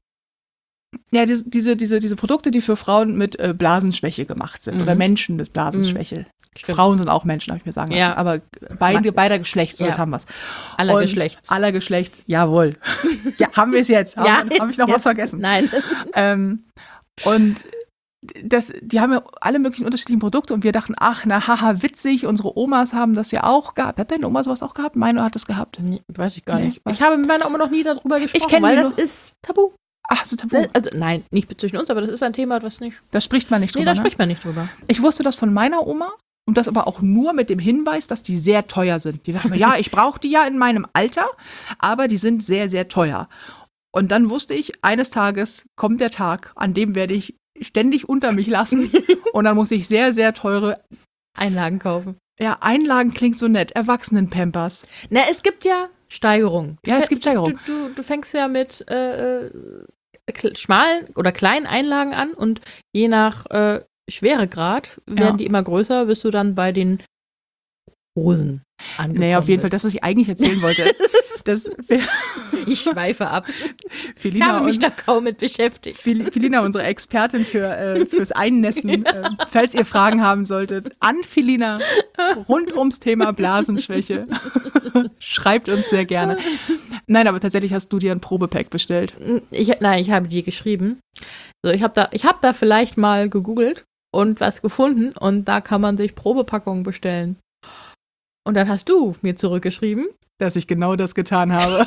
diese Produkte, die für Frauen mit Blasenschwäche gemacht sind oder Menschen mit Blasenschwäche. Stimmt. Frauen sind auch Menschen, habe ich mir sagen lassen. Ja. Aber beider Geschlechts, so Ja. jetzt haben wir es. Aller Geschlechts. Aller Geschlechts, jawohl. Ja, haben wir es jetzt. Ja. Habe ich noch was vergessen? Nein. Und die haben ja alle möglichen unterschiedlichen Produkte und wir dachten, ach, na, haha, witzig, unsere Omas haben das ja auch gehabt. Hat deine Oma sowas auch gehabt? Meine hat das gehabt. Nee, weiß ich gar Nee, nicht. Ich habe mit meiner Oma noch nie darüber gesprochen, kenn weil die das nur- ist tabu. Ach, das ist tabu. Also nein, nicht zwischen uns, aber das ist ein Thema, was nicht. Da spricht man nicht Nee, drüber. da spricht man nicht drüber. Ich wusste das von meiner Oma und das aber auch nur mit dem Hinweis, dass die sehr teuer sind. Die dachten mir, ja, ich brauche die ja in meinem Alter, aber die sind sehr, sehr teuer. Und dann wusste ich, eines Tages kommt der Tag, an dem werde ich ständig unter mich lassen und dann muss ich sehr, sehr teure, Einlagen kaufen. ja, Einlagen klingt so nett, Erwachsenen-Pampers. Na, es gibt ja Steigerungen. Ja, es gibt Steigerungen. Du fängst ja mit schmalen oder kleinen Einlagen an und je nach Schweregrad werden die immer größer, bis du dann bei den Hosen angekommen Naja, auf jeden Fall, bist. das, was ich eigentlich erzählen wollte, ist, dass Ich schweife ab. Ich Felina habe mich und da kaum mit beschäftigt. Felina, unsere Expertin fürs Einnässen, falls ihr Fragen haben solltet, an Felina rund ums Thema Blasenschwäche. Schreibt uns sehr gerne. Nein, aber tatsächlich hast du dir ein Probepack bestellt. Ich habe die geschrieben. So, ich habe da vielleicht mal gegoogelt und was gefunden und da kann man sich Probepackungen bestellen. Und dann hast du mir zurückgeschrieben. Dass ich genau das getan habe.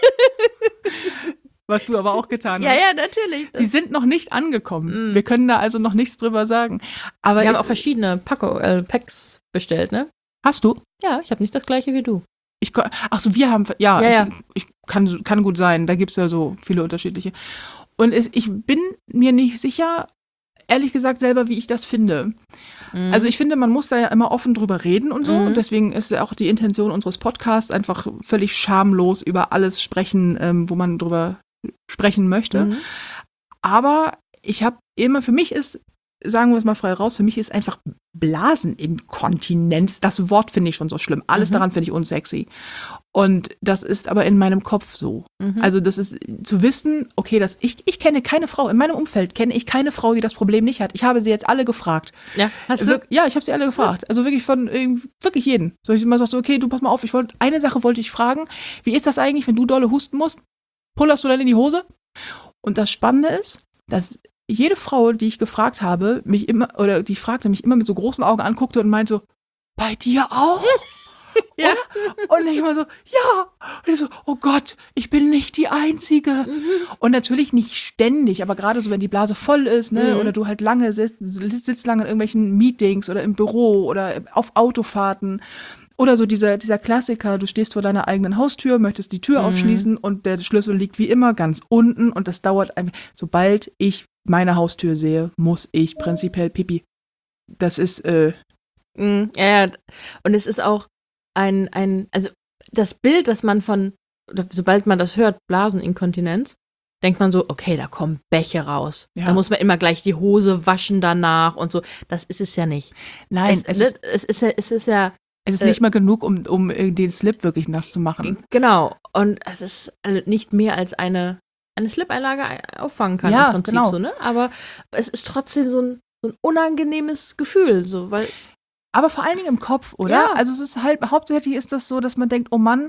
Was du aber auch getan hast. Ja, natürlich. Sie sind noch nicht angekommen. Wir können da also noch nichts drüber sagen. Aber Wir haben auch verschiedene Packs bestellt, ne? hast du? Ja, ich habe nicht das gleiche wie du. Achso, wir haben, ja, Ja. Ich kann gut sein, da gibt es ja so viele unterschiedliche. Und ich bin mir nicht sicher, ehrlich gesagt, selber, wie ich das finde. Also ich finde, man muss da ja immer offen drüber reden und so. Und deswegen ist ja auch die Intention unseres Podcasts einfach völlig schamlos über alles sprechen, wo man drüber sprechen möchte. Aber für mich ist, sagen wir es mal frei raus, für mich ist einfach Blaseninkontinenz, das Wort finde ich schon so schlimm. Alles daran finde ich unsexy. Und das ist aber in meinem Kopf so. Also das ist zu wissen, okay, ich kenne keine Frau, in meinem Umfeld kenne ich keine Frau, die das Problem nicht hat. Ich habe sie jetzt alle gefragt. Ja, hast du? Ja, ich habe sie alle gefragt. Also wirklich wirklich jeden. So ich immer so, okay, du pass mal auf, eine Sache wollte ich fragen. Wie ist das eigentlich, wenn du dolle husten musst? Pullerst du dann in die Hose? Und das Spannende ist, dass jede Frau, die ich gefragt habe, die fragte, mich immer mit so großen Augen anguckte und meinte so, bei dir auch? Ja. Und ich immer so, ja. Und ich so, oh Gott, ich bin nicht die Einzige. Und natürlich nicht ständig, aber gerade so, wenn die Blase voll ist, ne, oder du halt lange sitzt lange in irgendwelchen Meetings oder im Büro oder auf Autofahrten. Oder so dieser Klassiker, du stehst vor deiner eigenen Haustür, möchtest die Tür aufschließen und der Schlüssel liegt wie immer ganz unten und das dauert einfach. Sobald ich meine Haustür sehe, muss ich prinzipiell Pipi. Das ist, Ja, und es ist auch also das Bild, das man sobald man das hört, Blaseninkontinenz, denkt man so, okay, da kommen Bäche raus. Ja. Da muss man immer gleich die Hose waschen danach und so. Das ist es ja nicht. nein, Es ist ja es ist nicht mal genug, um den Slip wirklich nass zu machen. genau. Und es ist nicht mehr als eine Slip-Einlage auffangen kann Ja, im Prinzip genau. so, ne? Aber es ist trotzdem so ein unangenehmes Gefühl, so, weil Aber vor allen Dingen im Kopf, oder? Ja. Also es ist hauptsächlich ist das so, dass man denkt, oh Mann,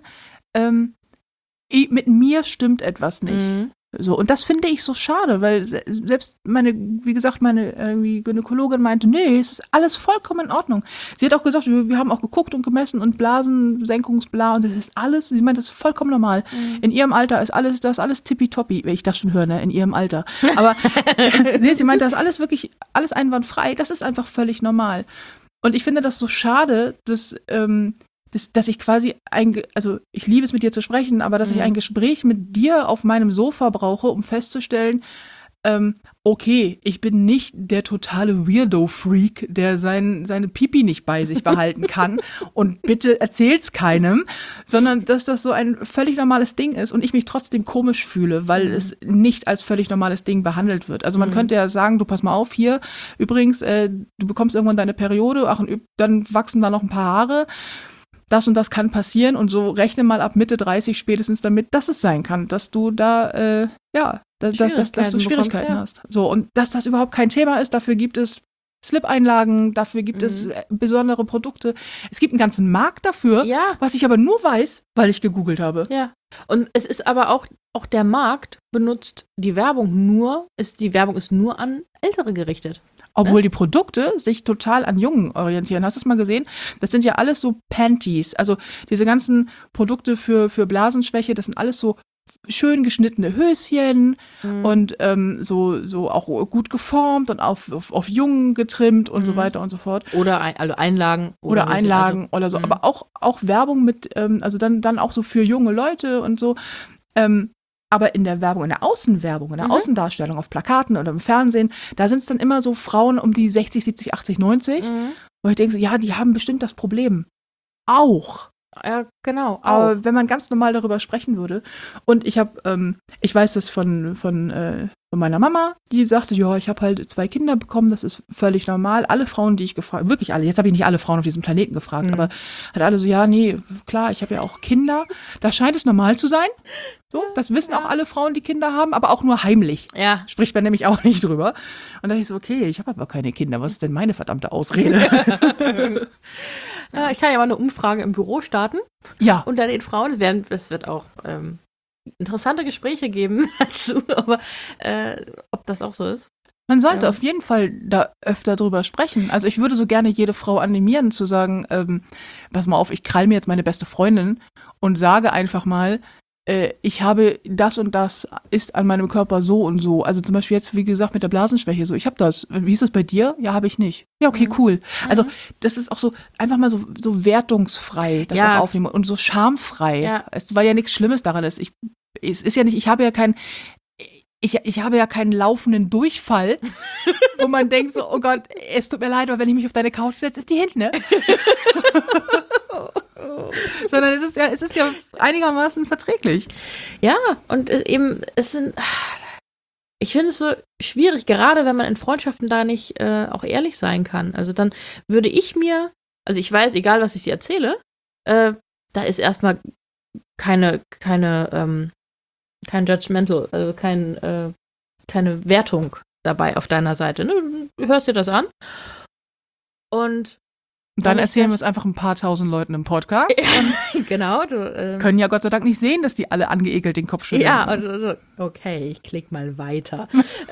mit mir stimmt etwas nicht. So, und das finde ich so schade, weil selbst meine Gynäkologin meinte, nee, es ist alles vollkommen in Ordnung. Sie hat auch gesagt, wir haben auch geguckt und gemessen und Blasensenkungsbla und das ist alles, sie meint, das ist vollkommen normal. In ihrem Alter ist alles tippitoppi, wenn ich das schon höre, ne, in ihrem Alter. Aber sie meint, das ist alles wirklich, alles einwandfrei, das ist einfach völlig normal. Und ich finde das so schade, dass ich quasi ich liebe es, mit dir zu sprechen, aber dass ich ein Gespräch mit dir auf meinem Sofa brauche, um festzustellen, okay, ich bin nicht der totale Weirdo-Freak, der seine Pipi nicht bei sich behalten kann und bitte erzähl's keinem, sondern dass das so ein völlig normales Ding ist und ich mich trotzdem komisch fühle, weil es nicht als völlig normales Ding behandelt wird. Also man könnte ja sagen, du pass mal auf, hier, übrigens, du bekommst irgendwann deine Periode, ach, und dann wachsen da noch ein paar Haare. Das und das kann passieren und so rechne mal ab Mitte 30 spätestens damit, dass es sein kann, dass du da, dass du Schwierigkeiten hast. So, und dass das überhaupt kein Thema ist, dafür gibt es Slip-Einlagen, dafür gibt es besondere Produkte. Es gibt einen ganzen Markt dafür, was ich aber nur weiß, weil ich gegoogelt habe. Ja, und es ist aber auch der Markt benutzt die Werbung ist nur an Ältere gerichtet. Obwohl die Produkte sich total an Jungen orientieren. Hast du es mal gesehen? Das sind ja alles so Panties. Also diese ganzen Produkte für Blasenschwäche, das sind alles so schön geschnittene Höschen und so auch gut geformt und auf Jungen getrimmt und so weiter und so fort. Oder Einlagen. Oder Einlagen oder so. Aber auch Werbung mit, also dann auch so für junge Leute und so. Aber in der Werbung, in der Außenwerbung, in der Außendarstellung auf Plakaten oder im Fernsehen, da sind es dann immer so Frauen um die 60, 70, 80, 90. Wo ich denke so, ja, die haben bestimmt das Problem. Auch. Ja, genau. Aber wenn man ganz normal darüber sprechen würde. Und ich weiß das von meiner Mama, die sagte, ja, ich habe halt 2 Kinder bekommen, das ist völlig normal. Alle Frauen, die ich gefragt, wirklich alle, jetzt habe ich nicht alle Frauen auf diesem Planeten gefragt, aber hat alle so, ja, nee, klar, ich habe ja auch Kinder. Da scheint es normal zu sein. So, das wissen auch alle Frauen, die Kinder haben, aber auch nur heimlich. Ja. Spricht man nämlich auch nicht drüber. Und da dachte ich so, okay, ich habe aber keine Kinder. Was ist denn meine verdammte Ausrede? Ja, ich kann ja mal eine Umfrage im Büro starten. Ja. Unter den Frauen. Es wird auch interessante Gespräche geben dazu, aber ob das auch so ist. Man sollte auf jeden Fall da öfter drüber sprechen. Also ich würde so gerne jede Frau animieren, zu sagen, pass mal auf, ich krall mir jetzt meine beste Freundin und sage einfach mal, ich habe das und das ist an meinem Körper so und so. Also zum Beispiel jetzt, wie gesagt, mit der Blasenschwäche so. Ich habe das. Wie ist das bei dir? Ja, habe ich nicht. Ja, okay, cool. Also das ist auch so einfach mal so wertungsfrei, das auch aufnehmen und so schamfrei. Ja. Weil ja nichts Schlimmes daran ist. Es ist ja nicht, ich habe ja keinen laufenden Durchfall, wo man denkt so, oh Gott, es tut mir leid, aber wenn ich mich auf deine Couch setze, ist die hinten, ne? Sondern es ist ja einigermaßen verträglich. Ja, und ich finde es so schwierig, gerade wenn man in Freundschaften da nicht auch ehrlich sein kann. Also dann würde ich ich weiß, egal was ich dir erzähle, da ist erstmal kein Judgmental, also keine Wertung dabei auf deiner Seite. Ne? Du hörst dir das an und dann erzählen wir es einfach ein paar tausend Leuten im Podcast. Genau. Können ja Gott sei Dank nicht sehen, dass die alle angeekelt den Kopf schütteln. Ja, also, okay, ich klicke mal weiter.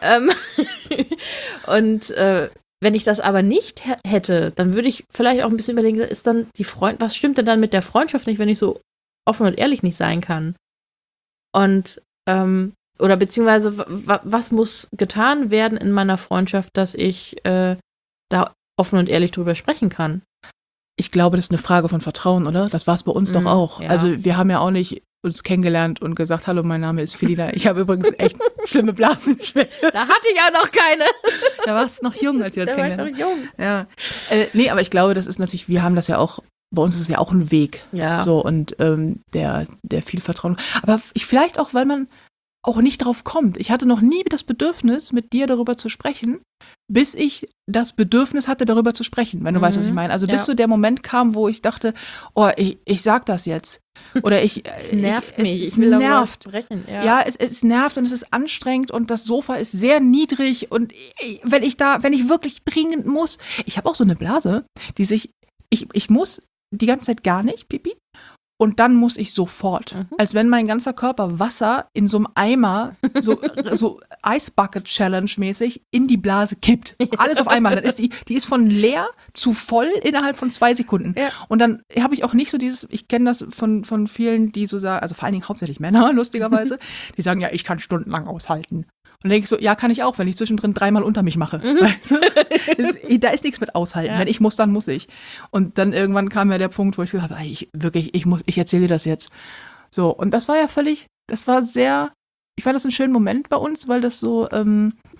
Und wenn ich das aber nicht hätte, dann würde ich vielleicht auch ein bisschen überlegen, ist dann was stimmt denn dann mit der Freundschaft nicht, wenn ich so offen und ehrlich nicht sein kann? Und oder beziehungsweise, was muss getan werden in meiner Freundschaft, dass ich da offen und ehrlich drüber sprechen kann? Ich glaube, das ist eine Frage von Vertrauen, oder? Das war es bei uns doch auch. Ja. Also wir haben ja auch nicht uns kennengelernt und gesagt, hallo, mein Name ist Felina. Ich habe übrigens echt schlimme Blasenschwäche. Da hatte ich auch noch keine. Da warst du noch jung, als wir uns kennengelernt haben. Da war ich noch jung. Ja. Nee, aber ich glaube, das ist natürlich, wir haben das ja auch, bei uns ist es ja auch ein Weg. Ja. So, und der viel Vertrauen. Aber vielleicht auch, weil man auch nicht drauf kommt. Ich hatte noch nie das Bedürfnis, mit dir darüber zu sprechen, bis ich das Bedürfnis hatte, darüber zu sprechen, wenn du weißt, was ich meine. Also bis so der Moment kam, wo ich dachte, oh, ich sag das jetzt. Oder es nervt mich. Es nervt. Sprechen. Ja, es nervt und es ist anstrengend und das Sofa ist sehr niedrig und wenn ich wirklich dringend muss, ich habe auch so eine Blase, ich muss die ganze Zeit gar nicht, Pipi. Und dann muss ich sofort, als wenn mein ganzer Körper Wasser in so einem Eimer, so Eisbucket-Challenge-mäßig, in die Blase kippt. Alles auf einmal. Dann ist die ist von leer zu voll innerhalb von 2 Sekunden. Ja. Und dann habe ich auch nicht so ich kenne das von vielen, die so sagen, also vor allen Dingen hauptsächlich Männer, lustigerweise, die sagen, ja, ich kann stundenlang aushalten. Und dann denke ich so, ja, kann ich auch, wenn ich zwischendrin 3-mal unter mich mache. Weißt du? Da ist nichts mit aushalten. Ja. Wenn ich muss, dann muss ich. Und dann irgendwann kam ja der Punkt, wo ich gesagt habe, ich erzähle dir das jetzt. So, und das war ja ich fand das einen schönen Moment bei uns, weil das so,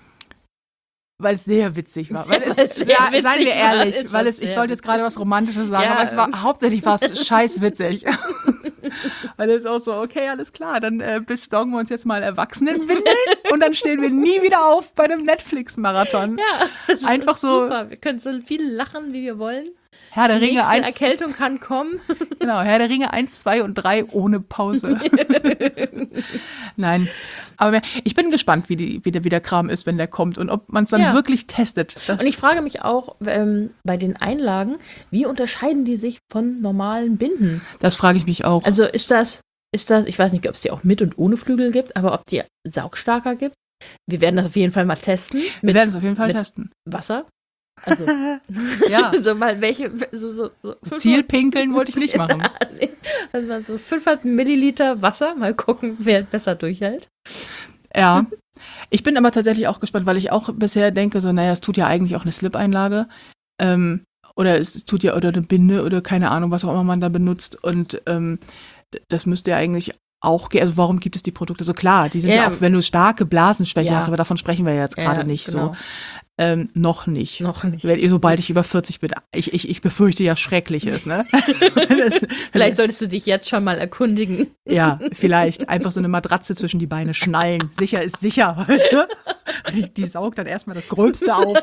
Weil es sehr witzig war. Weil es, Weil es sehr witzig seien wir war. ehrlich, Es war ich sehr wollte jetzt gerade was Romantisches sagen, Ja. aber es war hauptsächlich scheiß witzig. Weil es auch so, okay, alles klar, dann besorgen wir uns jetzt mal Erwachsenenwindeln und dann stehen wir nie wieder auf bei einem Netflix-Marathon. Ja, das Einfach ist so- super. Wir können so viel lachen, wie wir wollen. Herr der Die Ringe nächste 1, Erkältung kann kommen. genau, Herr der Ringe 1, 2 und 3 ohne Pause. Nein, aber ich bin gespannt, wie der Kram ist, wenn der kommt und ob man es dann Ja. wirklich testet. Das- Und ich frage mich auch bei den Einlagen, wie unterscheiden die sich von normalen Binden? Das frage ich mich auch. Also ist das, ich weiß nicht, ob es die auch mit und ohne Flügel gibt, aber ob die saugstarker gibt. Wir werden das auf jeden Fall mal testen. Wir Mit werden es auf jeden Fall mit- testen. Wasser. Also, Ja, so mal welche, so Zielpinkeln wollte ich nicht machen. Also mal so 500 Milliliter Wasser, mal gucken, wer besser durchhält. Ja. Ich bin aber tatsächlich auch gespannt, weil ich auch bisher denke, so, naja, es tut ja eigentlich auch eine Slip-Einlage. Oder es tut ja, oder eine Binde oder keine Ahnung, was auch immer man da benutzt. Und das müsste ja eigentlich auch gehen. Also warum gibt es die Produkte? So klar, die sind ja, Ja. auch, wenn du starke Blasenschwäche Ja. hast, aber davon sprechen wir ja jetzt gerade nicht genau. so. Noch nicht. Noch nicht. Sobald ich über 40 bin. Ich befürchte ja Schreckliches, ne? Vielleicht solltest du dich jetzt schon mal erkundigen. Ja, vielleicht. Einfach so eine Matratze zwischen die Beine schnallen. Sicher ist sicher, weißt du? Die saugt dann erstmal das Gröbste auf.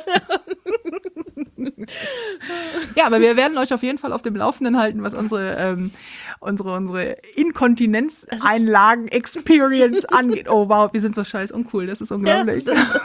Ja, aber wir werden euch auf jeden Fall auf dem Laufenden halten, was unsere Inkontinenzeinlagen-Experience angeht. Oh wow, wir sind so scheiß uncool. Das ist unglaublich.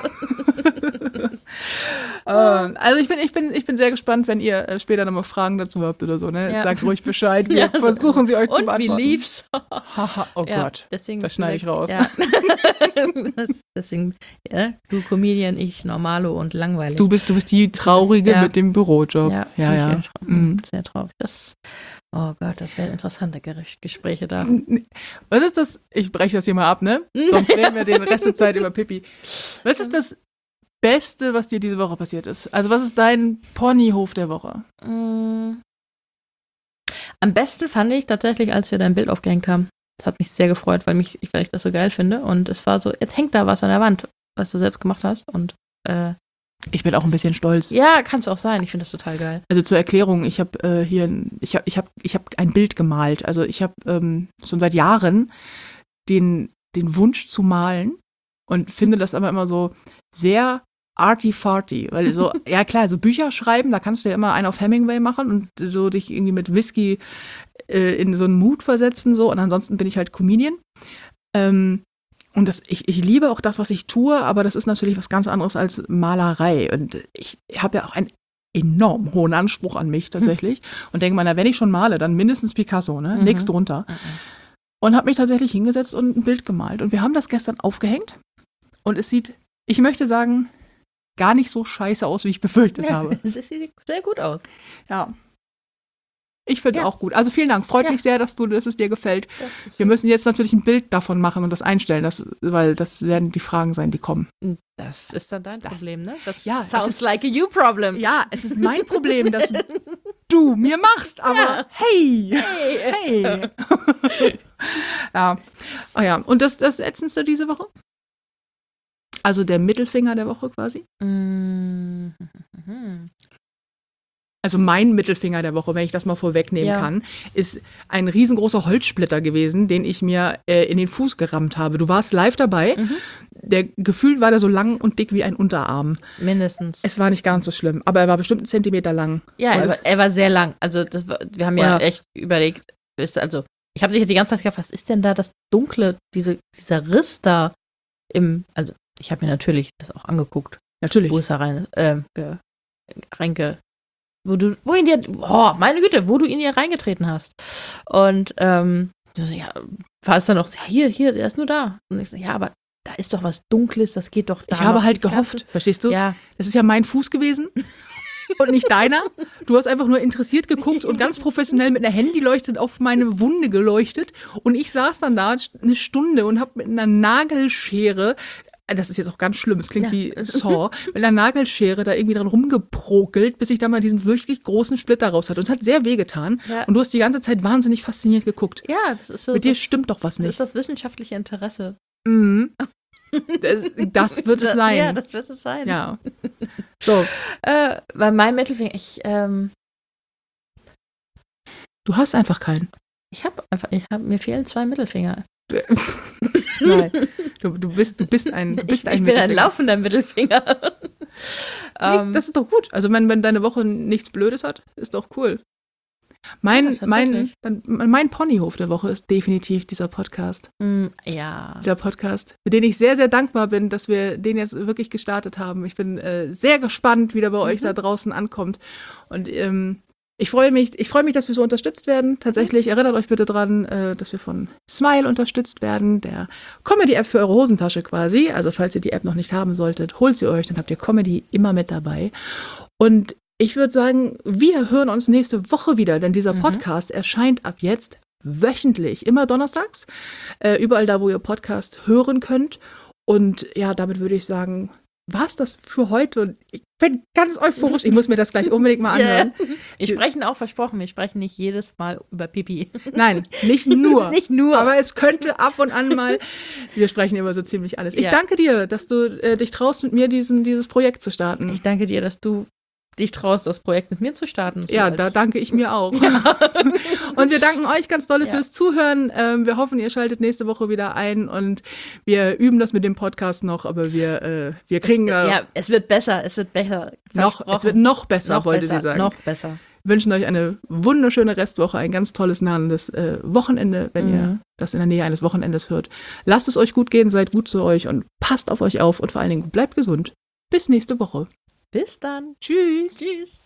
Also ich bin sehr gespannt, wenn ihr später nochmal Fragen dazu habt oder so. Ne? Ja. Sagt ruhig Bescheid. Wir Ja, so. versuchen sie euch zu Und wie beantworten. lief's? Haha, oh Ja, Gott. deswegen das schneide ich raus. Ja. Deswegen, ja, du Comedian, ich Normalo und langweilig. Du bist die Traurige Ja. mit dem Bürojob. ja, Ja. Mhm. sehr traurig. Oh Gott, das wären interessante Gespräche da. Was ist das? Ich breche das hier mal ab, ne? Sonst reden wir den Rest der Zeit über Pippi. Was ist das Beste, was dir diese Woche passiert ist? Also was ist dein Ponyhof der Woche? Mm. Am besten fand ich tatsächlich, als wir dein Bild aufgehängt haben. Das hat mich sehr gefreut, weil ich das so geil finde. Und es war so, jetzt hängt da was an der Wand, was du selbst gemacht hast. Und Ich bin auch ein bisschen stolz. ja, kannst du auch sein. Ich finde das total geil. Also zur Erklärung, ich habe ein Bild gemalt. Also ich habe schon seit Jahren den Wunsch zu malen und finde das aber immer so sehr arty-farty, weil so, ja klar, so Bücher schreiben, da kannst du ja immer einen auf Hemingway machen und so dich irgendwie mit Whisky in so einen Mut versetzen so und ansonsten bin ich halt Comedian. Und ich liebe auch das, was ich tue, aber das ist natürlich was ganz anderes als Malerei und ich habe ja auch einen enorm hohen Anspruch an mich tatsächlich und denke mal, na, wenn ich schon male, dann mindestens Picasso, ne? Nix drunter. Und habe mich tatsächlich hingesetzt und ein Bild gemalt und wir haben das gestern aufgehängt und es sieht, ich möchte sagen, gar nicht so scheiße aus, wie ich befürchtet habe. Es sieht sehr gut aus. Ja. Ich finde es Ja. auch gut. Also vielen Dank. Freut Ja. mich sehr, dass es dir gefällt. Wir müssen jetzt natürlich ein Bild davon machen und das einstellen, weil das werden die Fragen sein, die kommen. Das ist dann dein Problem, ne? Das Ja, das sounds ist- like a you problem. Ja, es ist mein Problem, dass du mir machst, aber Ja. hey. Ja. Oh ja, und das Ätzendste diese Woche? Also der Mittelfinger der Woche quasi? Mhm. Also mein Mittelfinger der Woche, wenn ich das mal vorwegnehmen Ja. kann, ist ein riesengroßer Holzsplitter gewesen, den ich mir in den Fuß gerammt habe. Du warst live dabei. Der Gefühl war der so lang und dick wie ein Unterarm. Mindestens. Es war nicht ganz so schlimm, aber er war bestimmt 1 Zentimeter lang. Ja, Und er war sehr lang. Also wir haben ja Ja. echt überlegt, also ich habe sicher die ganze Zeit gedacht, was ist denn da das Dunkle, dieser Riss da also ich habe mir natürlich das auch angeguckt, Natürlich. wo es da wo du ihn dir reingetreten hast. Und du so, ja, war es dann auch, ja, hier, der ist nur da. Und ich so, ja, aber da ist doch was Dunkles, das geht doch da. Ich habe noch halt die ganze- gehofft, verstehst du? Ja, Das ist ja mein Fuß gewesen und nicht deiner. Du hast einfach nur interessiert geguckt und ganz professionell mit einer Handyleuchte auf meine Wunde geleuchtet. Und ich saß dann da 1 Stunde und habe mit einer Nagelschere, das ist jetzt auch ganz schlimm, es klingt Ja. wie Saw, mit einer Nagelschere da irgendwie dran rumgeprokelt, bis ich da mal diesen wirklich großen Splitter raus hatte. Und es hat sehr wehgetan. Ja. Und du hast die ganze Zeit wahnsinnig fasziniert geguckt. ja, das ist so. Mit dir das- stimmt doch was Das ist nicht. das wissenschaftliche Interesse. Mhm. Das wird es sein. Ja, das wird es sein. Ja. So. Weil mein Mittelfinger, Du hast einfach keinen. mir fehlen 2 Mittelfinger. Nein. Du bist ein Ich bin ein laufender Mittelfinger. Das ist doch gut. Also wenn deine Woche nichts Blödes hat, ist doch cool. Mein Ponyhof der Woche ist definitiv dieser Podcast. Ja. Dieser Podcast, für den ich sehr, sehr dankbar bin, dass wir den jetzt wirklich gestartet haben. Ich bin sehr gespannt, wie der bei euch da draußen ankommt. Und ich freue mich, dass wir so unterstützt werden. Tatsächlich, erinnert euch bitte dran, dass wir von Smile unterstützt werden, der Comedy-App für eure Hosentasche quasi. Also falls ihr die App noch nicht haben solltet, holt sie euch, dann habt ihr Comedy immer mit dabei. Und ich würde sagen, wir hören uns nächste Woche wieder, denn dieser Podcast erscheint ab jetzt wöchentlich, immer donnerstags, überall da, wo ihr Podcast hören könnt. Und ja, damit würde ich sagen, war's das für heute? Und ich bin ganz euphorisch. Ich muss mir das gleich unbedingt mal anhören. Wir sprechen auch, versprochen, wir sprechen nicht jedes Mal über Pipi. Nein, nicht nur. Nicht nur. Aber es könnte ab und an mal, wir sprechen über so ziemlich alles. Ich danke dir, dass du dich traust, mit mir dieses Projekt zu starten. Ich danke dir, dass du dich traust, das Projekt mit mir zu starten. So ja, da danke ich mir auch. Ja. Und wir danken euch ganz dolle fürs Zuhören. Wir hoffen, ihr schaltet nächste Woche wieder ein und wir üben das mit dem Podcast noch, aber wir kriegen da... Ja, es wird besser. Es wird noch besser, wollte sie sagen. Noch besser. Wir wünschen euch eine wunderschöne Restwoche, ein ganz tolles, nahendes Wochenende, wenn ihr das in der Nähe eines Wochenendes hört. Lasst es euch gut gehen, seid gut zu euch und passt auf euch auf und vor allen Dingen bleibt gesund. Bis nächste Woche. Bis dann. Tschüss. Tschüss.